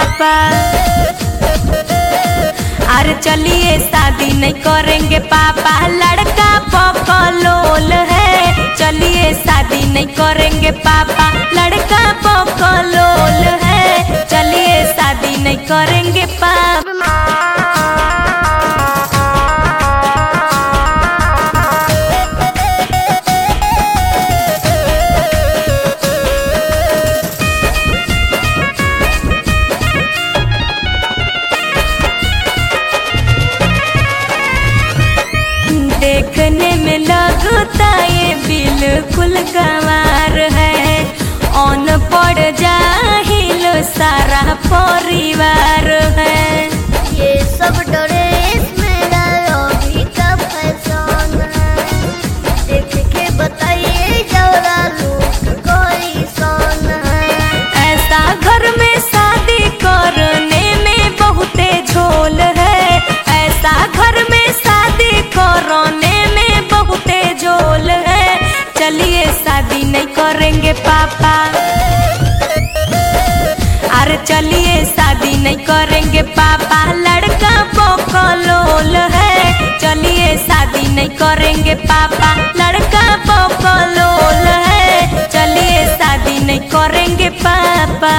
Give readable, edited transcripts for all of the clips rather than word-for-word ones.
पापा। अरे चलिए शादी नहीं करेंगे पापा, लड़का पकलोल है। चलिए शादी नहीं करेंगे पापा, लड़का पकलोल है। चलिए शादी नहीं करेंगे पापा। देखने में लगता ये बिल्कुल गंवार है, ऑन पड़ जाहिल सारा परिवार है। ये सब ड्रेस मेरा अभी का फैशन है, देख के बताइए जरा लोग कोई सन है। ऐसा घर में शादी करने में बहुते झोल है, ऐसा घर में शादी करने में बहुते झोल है। चलिए शादी नहीं करेंगे पापा। अरे चलिए शादी नहीं करेंगे पापा, लड़का पकलोल है। चलिए शादी नहीं करेंगे पापा, लड़का पकलोल है। चलिए शादी नहीं करेंगे पापा।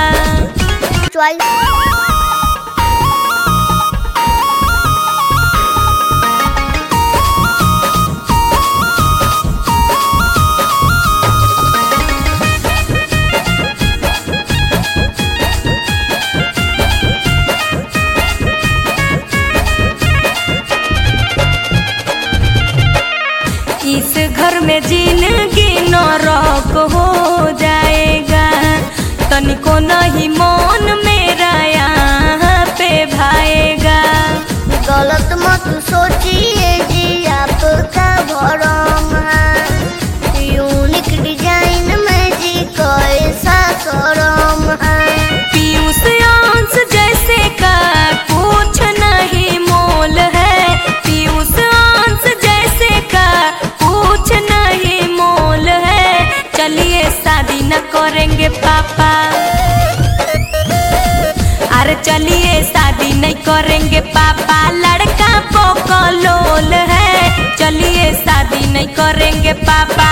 इस घर में जिंदगी नरक हो जाएगा, तनिको नहीं मन मेरा यहाँ पे भाएगा। गलत मत सोचिए जी आपका भरम है, यूनिक डिजाइन में जी कैसा शरम है। पीयूष अंश जैसे का कुछ नहीं मोल है, पीयूष अंश जैसे का कुछ नहीं मोल है। चलिए शादी न करेंगे पापा। अरे चलिए शादी नहीं करेंगे पापा, लड़का पकलोल है। चलिए शादी नहीं करेंगे पापा,